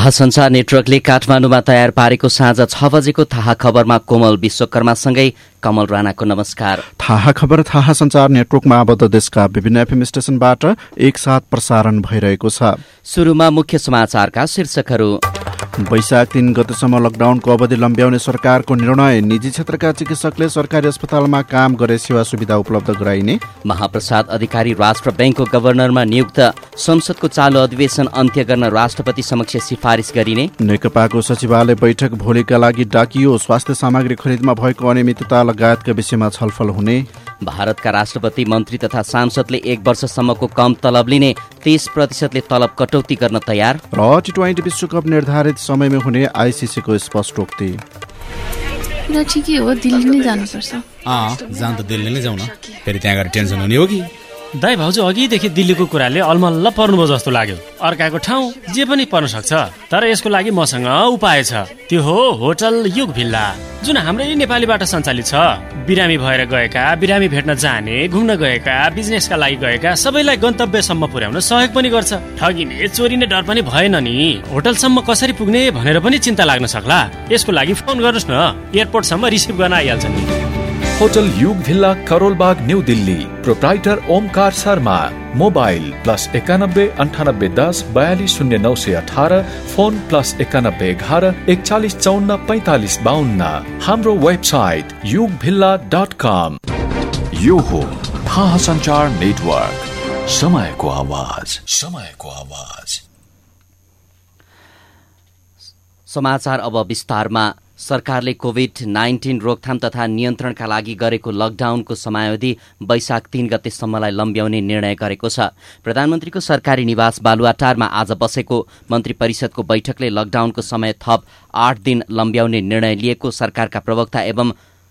थाहा सञ्चार नेटवर्कले काठमाडौँमा तयार पारेको साँझ 6 बजेको थाहा खबरमा कोमल विश्वकर्मासँगै कमल राणाको नमस्कार। थाहा खबर थाहा सञ्चार नेटवर्कमा आबद्ध देशका विभिन्न एफएम स्टेशनबाट एकसाथ प्रसारण भइरहेको छ। सुरुमा मुख्य समाचारका शीर्षकहरू। वैशाख 3 गतेसम्म लकडाउनको अवधि लम्ब्याउने सरकारको निर्णय। निजी क्षेत्रका चिकित्सकले सरकारी अस्पतालमा काम गरे सेवा सुविधा उपलब्ध गराइने। महाप्रसाद अधिकारी राष्ट्र बैंकको गभर्नरमा नियुक्त। संसदको चालु अधिवेशन अन्त्य गर्न राष्ट्रपति समक्ष सिफारिस गरिने। नेकपाको सचिवालय बैठक भोलिका लागि डाकियो। स्वास्थ्य सामग्री खरिदमा भएको अनियमितता लगायतका विषयमा छलफल हुने। भारतका राष्ट्रपति मन्त्री तथा सांसदले 1 वर्षसम्मको कम तलब लिने। 30% तलब कटौती गर्न तयार। र टी20 विश्वकप निर्धारित समयमा हुने आईसीसीको स्पष्टोक्ति। ठिकै हो, दिल्ली नै जानुपर्छ। जान त दिल्ली नै जाउँ न, फेरि त्यहाँ गएर टेन्सन हुने हो कि? दाइ भाउजू अघिदेखि दिल्लीको कुराले अलमल्ल पर्नुभयो जस्तो लाग्यो। अर्काको ठाउँ जे पनि पर्न सक्छ, तर यसको लागि मसँग उपाय छ। त्यो हो होटल युग भिल्ला, जुन हाम्रै नेपालीबाट सञ्चालित छ। बिरामी भएर गएका, बिरामी भेट्न जाने, घुम्न गएका, बिजनेसका लागि गएका सबैलाई गन्तव्यसम्म पुर्याउन सहयोग पनि गर्छ। ठगिने चोरिने डर पनि भएन नि। होटलसम्म कसरी पुग्ने भनेर पनि चिन्ता लाग्न सक्ला। यसको लागि फोन गर्नुहोस् न, एयरपोर्टसम्म रिसिभ गर्न आइहाल्छ नि। Hotel Yug villa, Karolbagh, new Delhi. Proprietor Omkar Sharma. Mobile +91 98 10 42 0918, phone +91 11 41 54 45 52। हाम्रो वेबसाइट yugvilla.com। यो हो थाहा सञ्चार नेटवर्क, समयको आवाज। समाचार अब विस्तारमा। सरकारले कोभिड-19 रोकथाम तथा नियन्त्रणका लागि गरेको लकडाउनको समयावधि वैशाख 3 गतेसम्मलाई लम्ब्याउने निर्णय गरेको छ। प्रधानमन्त्रीको सरकारी निवास बालुवाटारमा आज बसेको मन्त्री परिषदको बैठकले लकडाउनको समय थप 8 दिन लम्ब्याउने निर्णय लिएको सरकारका प्रवक्ता एवं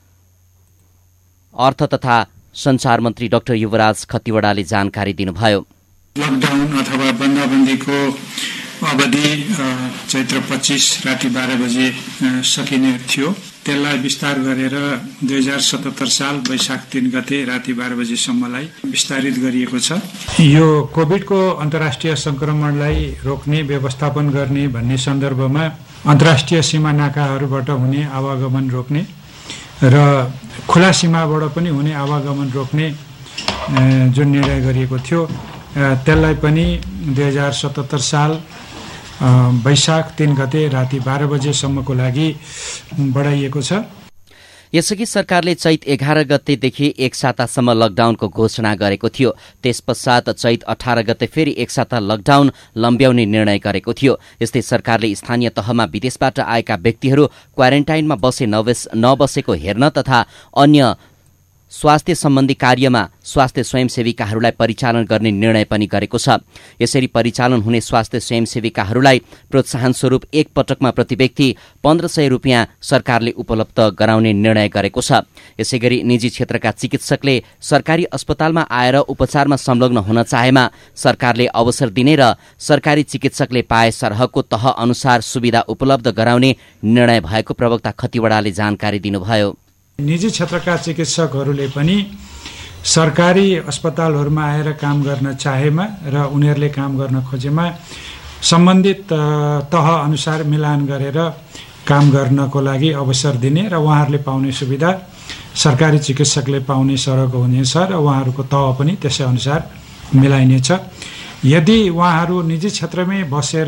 अर्थ तथा सञ्चार मन्त्री डाक्टर युवराज खतिवड़ाले जानकारी दिनुभयो। लकडाउन अथवा बन्दाबन्दीको अवधि चैत्र 25 राति 12 बजे सकिने थियो। त्यसलाई विस्तार गरेर 2077 साल वैशाख 3 गते राति 12 बजेसम्मलाई विस्तारित गरिएको छ। यो कोभिडको अन्तर्राष्ट्रिय संक्रमणलाई रोक्ने, व्यवस्थापन गर्ने भन्ने सन्दर्भमा अन्तर्राष्ट्रिय सीमा नाकाहरूबाट हुने आवागमन रोक्ने र खुला सीमाबाट पनि हुने आवागमन रोक्ने जुन निर्णय गरिएको थियो, त्यसलाई पनि 2077 साल वैशाख 3 गते राति 12 बजेसम्मको लागि बढाइएको छ। यसअघि सरकारले चैत 11 गतेदेखि 1 सातासम्म लकडाउनको घोषणा गरेको थियो। त्यस पश्चात चैत 18 गते फेरि 1 साता लकडाउन लम्ब्याउने निर्णय गरेको थियो। यस्तै सरकारले स्थानीय तहमा विदेशबाट आएका व्यक्तिहरू क्वारेन्टाइनमा बसे नबसेको हेर्न तथा अन्य स्वास्थ्य सम्बन्धी कार्यमा स्वास्थ्य स्वयंसेविकाहरूलाई परिचालन गर्ने निर्णय पनि गरेको छ। यसरी परिचालन हुने स्वास्थ्य स्वयंसेविकाहरूलाई प्रोत्साहन स्वरूप एक पटकमा प्रति व्यक्ति 1500 रुपियाँ सरकारले उपलब्ध गराउने निर्णय गरेको छ। यसैगरी निजी क्षेत्रका चिकित्सकले सरकारी अस्पतालमा आएर उपचारमा संलग्न हुन चाहेमा सरकारले अवसर दिने र सरकारी चिकित्सकले पाए सरहको तह अनुसार सुविधा उपलब्ध गराउने निर्णय भएको प्रवक्ता खतिवड़ाले जानकारी दिनुभयो। निजी क्षेत्रका चिकित्सकहरूले पनि सरकारी अस्पतालहरूमा आएर काम गर्न चाहेमा र उनीहरूले काम गर्न खोजेमा सम्बन्धित तह अनुसार मिलान गरेर काम गर्नको लागि अवसर दिने र उहाँहरूले पाउने सुविधा सरकारी चिकित्सकले पाउने सरहको हुनेछ र उहाँहरूको तह पनि त्यसै अनुसार मिलाइनेछ। यदि उहाँहरू निजी क्षेत्रमै बसेर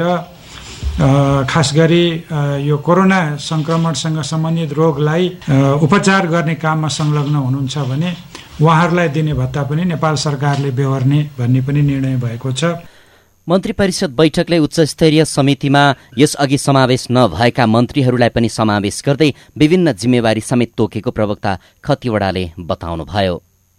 खास गरी यो कोरोना संक्रमणसँग सम्बन्धित रोगलाई उपचार गर्ने काममा संलग्न हुनुहुन्छ भने उहाँहरूलाई दिने भत्ता पनि नेपाल सरकारले बेहोर्ने भन्ने पनि निर्णय भएको छ। मन्त्री परिषद बैठकले उच्चस्तरीय समितिमा यसअघि समावेश नभएका मन्त्रीहरूलाई पनि समावेश गर्दै विभिन्न जिम्मेवारी समेत तोकेको प्रवक्ता खतिवड़ाले बताउनुभयो।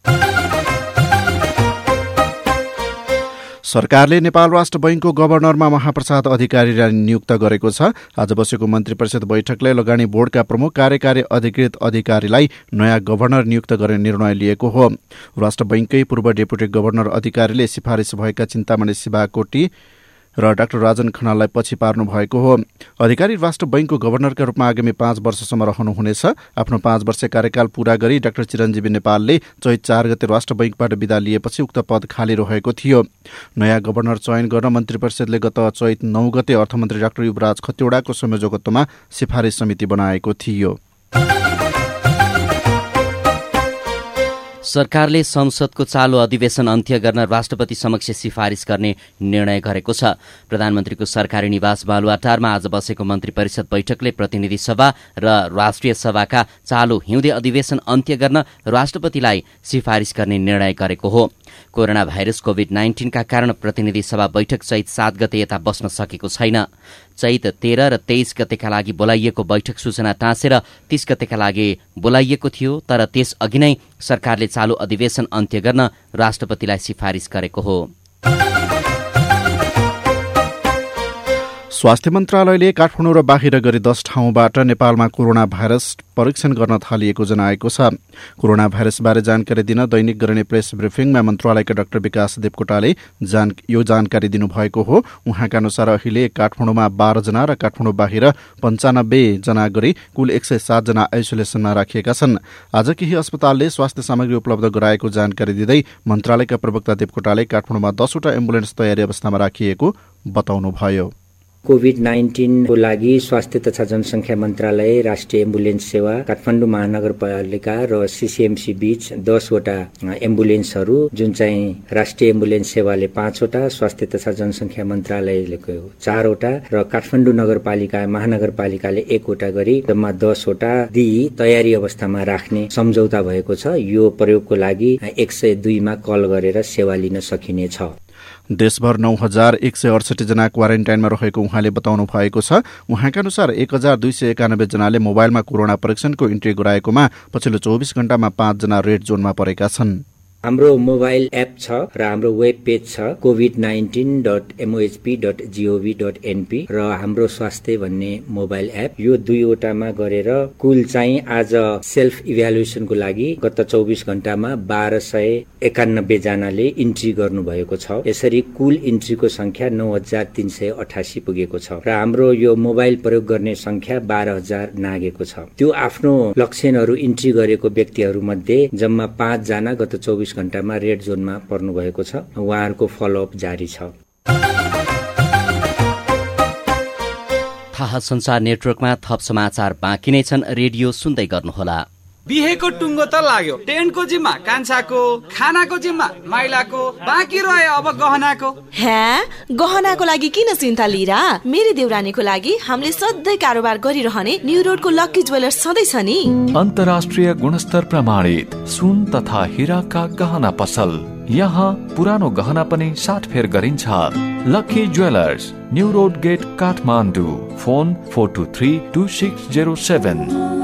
सरकारले नेपाल राष्ट्र बैंकको गभर्नरमा महाप्रसाद अधिकारीलाई नियुक्त गरेको छ। आज बसेको मन्त्री परिषद बैठकले लगानी बोर्डका प्रमुख कार्यकारी अधिकृत अधिकारीलाई नयाँ गभर्नर नियुक्त गर्ने निर्णय लिएको हो। राष्ट्र बैंककै पूर्व डेपुटी गभर्नर अधिकारीले सिफारिस भएका चिन्तामणि शिवाकोटी र डाक्टर राजन खनाललाई पछि पार्नु भएको हो। अधिकारी राष्ट्र बैंकको गभर्नरका रूपमा आगामी 5 वर्षसम्म रहनुहुनेछ। आफ्नो 5 वर्ष कार्यकाल पूरा गरी डाक्टर चिरञ्जीवी नेपालले चैत 4 गते राष्ट्र बैंकबाट बिदा लिएपछि उक्त पद खाली रहेको थियो। नयाँ गभर्नर चयन गर्न मन्त्री परिषदले गत चैत 9 गते अर्थमन्त्री डाक्टर युवराज खतिवड़ाको संयोजकत्वमा सिफारिस समिति बनाएको थियो। सरकारले संसदको चालू अधिवेशन अन्त्य गर्न राष्ट्रपति समक्ष सिफारिस गर्ने निर्णय गरेको छ। प्रधानमन्त्रीको सरकारी निवास बालुवाटारमा आज बसेको मन्त्री परिषद बैठकले प्रतिनिधि सभा र राष्ट्रिय सभाका चालू हिउँदे अधिवेशन अन्त्य गर्न राष्ट्रपतिलाई सिफारिस गर्ने निर्णय गरेको हो। कोरोना भाइरस कोभिड-19 का कारण प्रतिनिधि सभा बैठक चैत 7 गते यता बस्न सकेको छैन। चैत 13 र 23 गतेका लागि बोलाइएको बैठक सूचना टाँसेर 30 गतेका लागि बोलाइएको थियो, तर त्यस अघि नै सरकारले चालू अधिवेशन अन्त्य गर्न राष्ट्रपतिलाई सिफारिस गरेको हो। स्वास्थ्य मन्त्रालयले काठमाडौँ र बाहिर गरी 10 ठाउँबाट नेपालमा कोरोना भाइरस परीक्षण गर्न थालिएको जनाएको छ। कोरोना भाइरसबारे जानकारी दिन दैनिक गरिने प्रेस ब्रिफिङमा मन्त्रालयका डाक्टर विकास देवकोटाले यो जानकारी दिनुभएको हो। उहाँका अनुसार अहिले काठमाडौँमा 12 जना र काठमाडौँ बाहिर 95 जना गरी कुल 107 जना आइसोलेसनमा राखिएका छन्। आज केही अस्पतालले स्वास्थ्य सामग्री उपलब्ध गराएको जानकारी दिँदै मन्त्रालयका प्रवक्ता देवकोटाले काठमाडौँमा 10 वटा एम्बुलेन्स तयारी अवस्थामा राखिएको बताउनुभयो। कोभिड-19 को लागि स्वास्थ्य तथा जनसंख्या मन्त्रालय, राष्ट्रिय एम्बुलेन्स सेवा, काठमाडौँ महानगरपालिका र सीसीएमसी बीच 10 वटा एम्बुलेन्सहरू, जुन चाहिँ राष्ट्रिय एम्बुलेन्स सेवाले 5 वटा, स्वास्थ्य तथा जनसंख्या मन्त्रालयले 4 वटा र काठमाडौँ नगरपालिका महानगरपालिकाले 1 वटा गरी जम्मा 10 वटा दिई तयारी अवस्थामा राख्ने सम्झौता भएको छ। यो प्रयोगको लागि 102 मा कल गरेर सेवा लिन सकिनेछ। देशभर 9168 जना क्वारेन्टाइनमा रहेको उहाँले बताउनु भएको छ। उहाँका अनुसार 1291 जनाले मोबाइलमा कोरोना परीक्षणको इन्ट्री गराएकोमा पछिल्लो 24 घण्टामा 5 जना रेड जोनमा परेका छन्। हाम्रो मोबाइल एप छ र हाम्रो वेब पेज छ covid19.mohp.gov.np र हाम्रो स्वास्थ्य भन्ने मोबाइल एप। यो 2 वटामा गरेर कुल चाहिँ आज सेल्फ इभ्यालुएसनको लागि गत 24 घण्टामा 1291 जनाले इन्ट्री गर्नुभएको छ। यसरी कुल इन्ट्रीको संख्या 9388 पुगेको छ र हाम्रो यो मोबाइल प्रयोग गर्ने संख्या 12000 नागेको छ। त्यो आफ्नो लक्षणहरू इन्ट्री गरेको व्यक्तिहरू मध्ये जम्मा 5 जना गत 24 घण्टामा रेड जोनमा पर्नु भएको छ। उहाँहरूको फलोअप जारी छ। थाहा संचार नेटवर्कमा थप समाचार बाँकी नै छन्। रेडियो सुन्दै गर्नुहोला। बिहेको टुङ्गो त लाग्यो, टेन्टको जिम्मा कान्छाको, खानाको जिम्मा माइलाको, बाँकी रह्यो अब गहनाको। गहनाको लागि किन चिन्ता लिरा? मेरी देउरानीको लागि हामीले सधैँ कारोबार गरिरहने न्यू रोडको लक्की ज्वेलर्स सधैँ छ नि। अन्तर्राष्ट्रिय गुणस्तर प्रमाणित सुन तथा हीराका गहना पसल। यहाँ पुरानो गहना पनि साटफेर गरिन्छ। Lucky jewellers, new road gate, Kathmandu. Phone 4232607।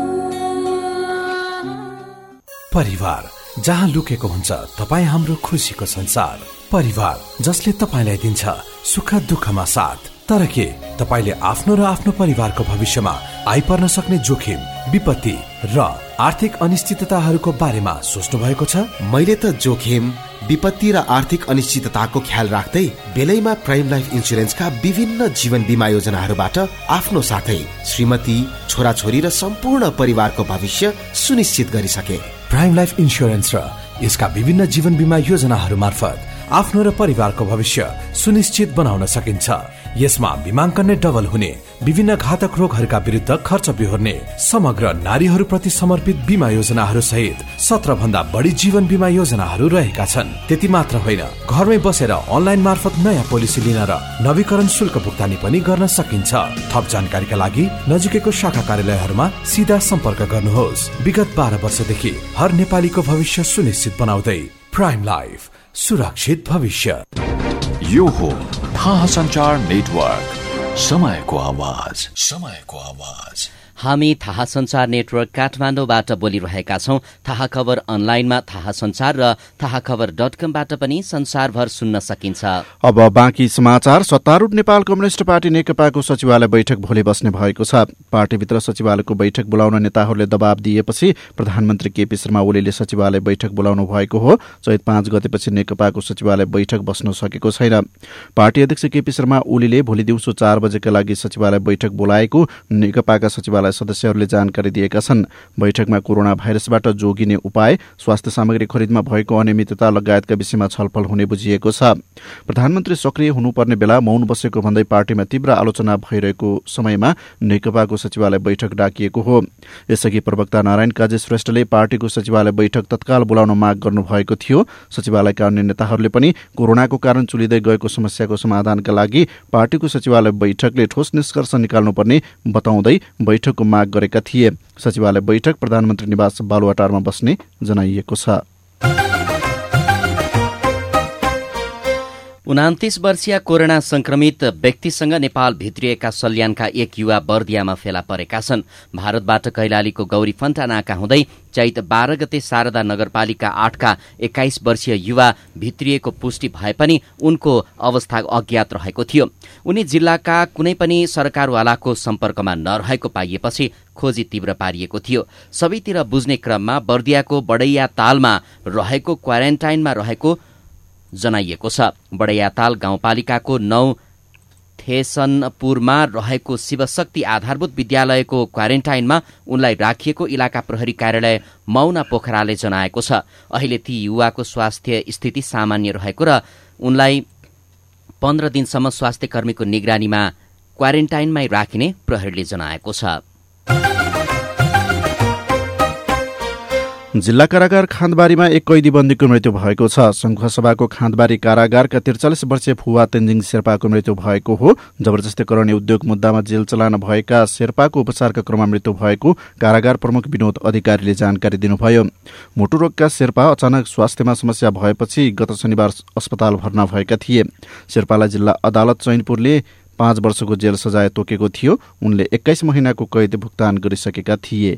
परिवार जहाँ लुकेको हुन्छ तपाईँ हाम्रो खुसीको संसार। परिवार जसले तपाईँलाई दिन्छ सुख दुःखमा साथ। तर के तपाईँले आफ्नो र आफ्नो परिवारको भविष्यमा आइपर्न सक्ने जोखिम, विपत्ति र आर्थिक अनिश्चितताहरूको बारेमा सोच्नु भएको छ? मैले त जोखिम, विपत्ति र आर्थिक अनिश्चितताको ख्याल राख्दै बेलैमा प्राइम लाइफ इन्सुरेन्सका विभिन्न जीवन बीमा योजनाहरूबाट आफ्नो साथै श्रीमती, छोराछोरी र सम्पूर्ण परिवारको भविष्य सुनिश्चित गरिसके। प्राइम लाइफ इन्सुरेन्स र यसका विभिन्न जीवन बीमा योजनाहरू मार्फत आफ्नो र परिवारको भविष्य सुनिश्चित बनाउन सकिन्छ। यसमा बीमाङ्कन नै डबल हुने, विभिन्न घातक रोगहरूका विरुद्ध खर्च बिहोर्ने, समग्र नारीहरूप्रति समर्पित बीमा योजनाहरू सहित 17 भन्दा बढी जीवन बीमा योजनाहरू रहेका छन्। त्यति मात्र होइन, घरमै बसेर अनलाइन मार्फत नयाँ पोलिसी लिन र नवीकरण शुल्क भुक्तानी पनि गर्न सकिन्छ। थप जानकारीका लागि नजिकैको शाखा कार्यालयहरूमा सीधा सम्पर्क गर्नुहोस्। विगत 12 वर्षदेखि हर नेपालीको भविष्य सुनिश्चित बनाउँदै प्राइम लाइफ, सुरक्षित भविष्य। यो हो थाहा संचार नेटवर्क, समयको आवाज, समयको आवाज। हामी थाहा संचार नेटवर्क काठमाडौँबाट बोलिरहेका छौं। थाहा खबर अनलाइनमा थाहा संचार र थाहाखबर.com-बाट पनि संसारभर सुन्न सकिन्छ। अब बाँकी समाचार। सत्तारूढ नेपाल कम्युनिष्ट पार्टी नेकपाको सचिवालय बैठक भोलि बस्ने भएको छ। पार्टीभित्र सचिवालयको बैठक बोलाउन नेताहरूले दबाव दिएपछि प्रधानमन्त्री केपी शर्मा ओलीले सचिवालय बैठक बोलाउनु भएको हो। चैत 5 गतेपछि नेकपाको सचिवालय बैठक बस्न सकेको छैन। पार्टी अध्यक्ष केपी शर्मा ओलीले भोलि दिउँसो 4 बजेका लागि सचिवालय बैठक बोलाएको नेकपाका सचिवालय सदस्यहरूले जानकारी दिएका छन्। बैठकमा कोरोना भाइरसबाट जोगिने उपाय, स्वास्थ्य सामग्री खरिदमा भएको अनियमितता लगायतका विषयमा छलफल हुने बुझिएको छ। प्रधानमन्त्री सक्रिय हुनुपर्ने बेला मौन बसेको भन्दै पार्टीमा तीव्र आलोचना भइरहेको समयमा नेकपाको सचिवालय बैठक डाकिएको हो। यसअघि प्रवक्ता नारायण काजी श्रेष्ठले पार्टीको सचिवालय बैठक तत्काल बोलाउन माग गर्नुभएको थियो। सचिवालयका अन्य नेताहरूले पनि कोरोनाको कारण चुलिँदै गएको समस्याको समाधानका लागि पार्टीको सचिवालय बैठकले ठोस निष्कर्ष निकाल्नुपर्ने बताउँदै बैठकको माग गरेका थिए। सचिवालय बैठक प्रधानमन्त्री निवास बालुवाटारमा बस्ने जनाइएको छ। 29 वर्षीय कोरोना संक्रमित व्यक्तिसँग नेपाल भित्रिएका सल्यानका एक युवा बर्दियामा फेला परेका छन्। भारतबाट कैलालीको गौरी फन्टा नाका हुँदै चैत 12 गते शारदा नगरपालिका 8 का 21 वर्षीय युवा भित्रिएको पुष्टि भए पनि उनको अवस्था अज्ञात रहेको थियो। उनी जिल्लाका कुनै पनि सरकारवालाको सम्पर्कमा नरहेको पाइएपछि खोजी तीव्र पारिएको थियो। सबैतिर बुझ्ने क्रममा बर्दियाको बडैया तालमा रहेको क्वारेन्टाइनमा रहेको जनाइएको छ। बडैयाताल गाउँपालिकाको 9 थेसनपुरमा रहेको शिवशक्ति आधारभूत विद्यालयको क्वारेन्टाइनमा उनलाई राखिएको इलाका प्रहरी कार्यालय मौना पोखराले जनाएको छ। अहिले ती युवाको स्वास्थ्य स्थिति सामान्य रहेको र उनलाई 15 दिनसम्म स्वास्थ्य कर्मीको निगरानीमा क्वारेन्टाइनमै राखिने प्रहरीले जनाएको छ। जिल्ला कारागार खाँदबारीमा एक कैदी बन्दीको मृत्यु भएको छ। संखुवासभाको खाँदबारी कारागारका 43 वर्षीय फुवा तेन्जिङ शेर्पाको मृत्यु भएको हो। जबरजस्ती कराउने उद्योग मुद्दामा जेल चलान भएका शेर्पाको उपचारका क्रममा मृत्यु भएको कारागार प्रमुख विनोद अधिकारीले जानकारी दिनुभयो। मोटु रोगका शेर्पा अचानक स्वास्थ्यमा समस्या भएपछि गत शनिबार अस्पताल भर्ना भएका थिए। शेर्पालाई जिल्ला अदालत चैनपुरले 5 वर्षको जेल सजाय तोकेको थियो। उनले 21 महिनाको कैद भुक्तान गरिसकेका थिए।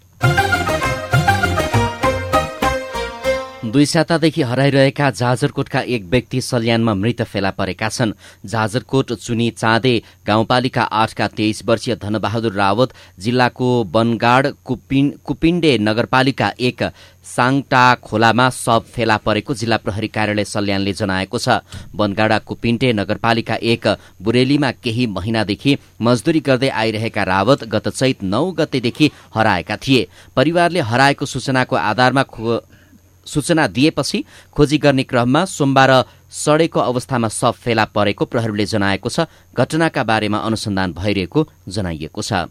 2 सातादेखि हराइरहेका जाजरकोटका एक व्यक्ति सल्यानमा मृत फेला परेका छन्। जाजरकोट चुनी चाँदे गाउँपालिका 8 का 23 वर्षीय धनबहादुर रावत जिल्लाको बनगाड कुपिण्डे नगरपालिका 1 साङटा खोलामा शव फेला परेको जिल्ला प्रहरी कार्यालय सल्यानले जनाएको छ। बनगाडा कुपिण्डे नगरपालिका 1 बुरेलीमा केही महिनादेखि मजदुरी गर्दै आइरहेका रावत गत चैत 9 गतेदेखि हराएका थिए। परिवारले हराएको सूचनाको आधारमा सूचना दिएपछि खोजी गर्ने क्रममा सोमबार सडेको अवस्थामा शव फेला परेको प्रहरीले जनाएको छ। घटनाका बारेमा अनुसन्धान भइरहेको जनाइएको छ।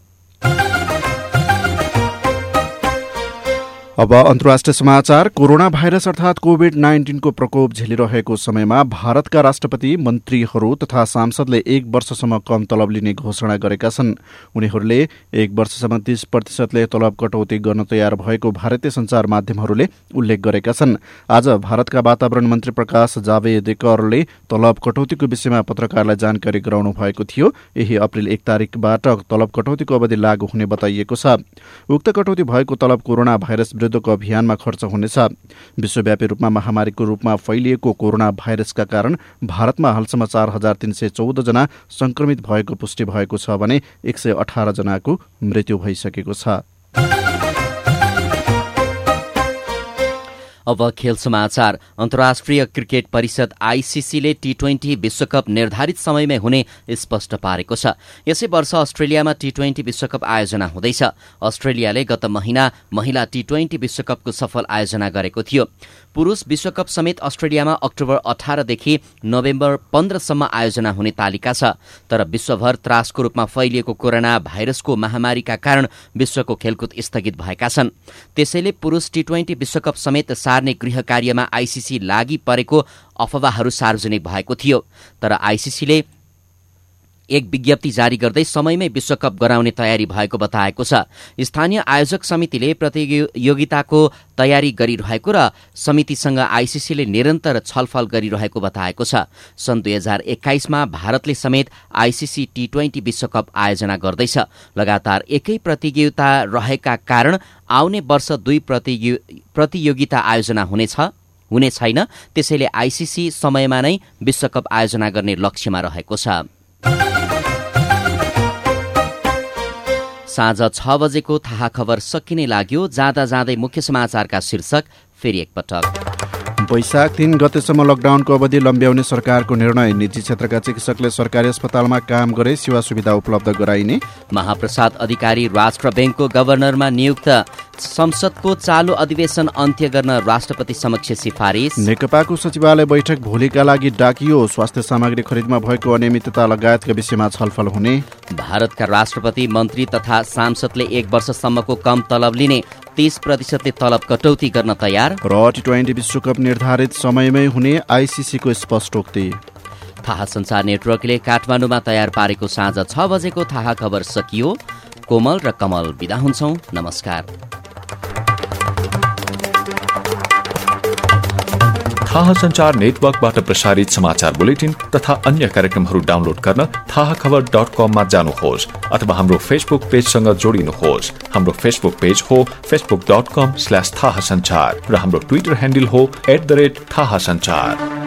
अब अन्तर्राष्ट्रिय समाचार। कोरोना भाइरस अर्थात कोभिड-19 को प्रकोप झेलिरहेको समयमा भारतका राष्ट्रपति, मन्त्रीहरू तथा सांसदले 1 वर्षसम्म कम तलब लिने घोषणा गरेका छन्। उनीहरूले 1 वर्षसम्म 30% तलब कटौती गर्न तयार भएको भारतीय सञ्चार माध्यमहरूले उल्लेख गरेका छन्। आज भारतका वातावरण मन्त्री प्रकाश जावडेकरले तलब कटौतीको विषयमा पत्रकारलाई जानकारी गराउनु भएको थियो। यही अप्रिल 1 तारिकबाट तलब कटौतीको अवधि लागू हुने बताइएको छ। उक्त कटौती भएको तलब कोरोना भाइरस विरुद्धको अभियानमा खर्च हुनेछ। विश्वव्यापी रूपमा महामारीको रूपमा फैलिएको कोरोना भाइरसका कारण भारतमा हालसम्म 4314 जना संक्रमित भएको पुष्टि भएको छ भने 118 जनाको मृत्यु भइसकेको छ। अब खेल समाचार। अन्तर्राष्ट्रिय क्रिकेट परिषद आईसीसीले टी20 विश्वकप निर्धारित समयमै हुने स्पष्ट पारेको छ। यसै वर्ष अस्ट्रेलियामा टी20 विश्वकप आयोजना हुँदैछ। अस्ट्रेलियाले गत महिना महिला टी20 विश्वकपको सफल आयोजना गरेको थियो। पुरुष विश्वकप समेत अस्ट्रेलियामा अक्टोबर 18 देखि नोभेम्बर 15 सम्म आयोजना हुने तालिका छ। तर विश्वभर त्रासको रूपमा फैलिएको कोरोना भाइरसको महामारीका कारण विश्वको खेलकुद स्थगित भएका छन्। त्यसैले पुरुष टी20 विश्वकप समेत सार्ने गृह कार्यमा आईसीसी लागि परेको अफवाहहरू सार्वजनिक भएको थियो। तर आईसीसीले एक विज्ञप्ति जारी गर्दै समयमै विश्वकप गराउने तयारी भएको बताएको छ। स्थानीय आयोजक समितिले प्रतियोगिताको तयारी गरिरहेको र समितिसँग आईसीसीले निरन्तर छलफल गरिरहेको बताएको छ। सन् 2021मा भारतले समेत आईसीसी T20 विश्वकप आयोजना गर्दैछ। लगातार एकै प्रतियोगिता रहेका कारण आउने वर्ष 2 प्रतियोगिता आयोजना हुने छैन। त्यसैले आईसीसी समयमा नै विश्वकप आयोजना गर्ने लक्ष्यमा रहेको छ। साँझ 6 बजेको थाहा खबर सकिने लाग्यो। जाँदा जाँदै मुख्य समाचारका शीर्षक फेरि एकपटक। वैशाख 3 गतेसम्म लकडाउनको अवधि लम्ब्याउने सरकारको निर्णय। निजी क्षेत्रका चिकित्सकले सरकारी अस्पतालमा काम गरे सेवा सुविधा उपलब्ध गराइने। महाप्रसाद अधिकारी राष्ट्र ब्याङ्कको गभर्नरमा नियुक्त। संसदको चालु अधिवेशन अन्त्य गर्न राष्ट्रपति समक्ष सिफारिस। नेकपाको सचिवालय बैठक भोलिका लागि डाकियो। स्वास्थ्य सामग्री खरिदमा भएको अनियमितता लगायतका विषयमा छलफल हुने। भारतका राष्ट्रपति मन्त्री तथा सांसदले 1 वर्षसम्मको कम तलब लिने। 30% तलब कटौती गर्न तयार। र T20 विश्वकप निर्धारित समयमै हुने आईसीसीको स्पष्टोक्ति। थाहा सञ्चार नेटवर्कले काठमाडौँमा तयार पारेको साँझ 6 बजेको थाहा खबर सकियो। कोमल र कमल बिदा हुन्छौं। नमस्कार। थाहा सञ्चार नेटवर्कबाट प्रसारित समाचार बुलेटिन तथा अन्य कार्यक्रमहरू डाउनलोड गर्न थाहाखबर.com मा जानुहोस् अथवा हाम्रो फेसबुक पेजसँग जोडिनुहोस्। हाम्रो फेसबुक पेज हो facebook.com/थाहासञ्चार र हाम्रो ट्विटर ह्यान्डल हो @थाहासञ्चार।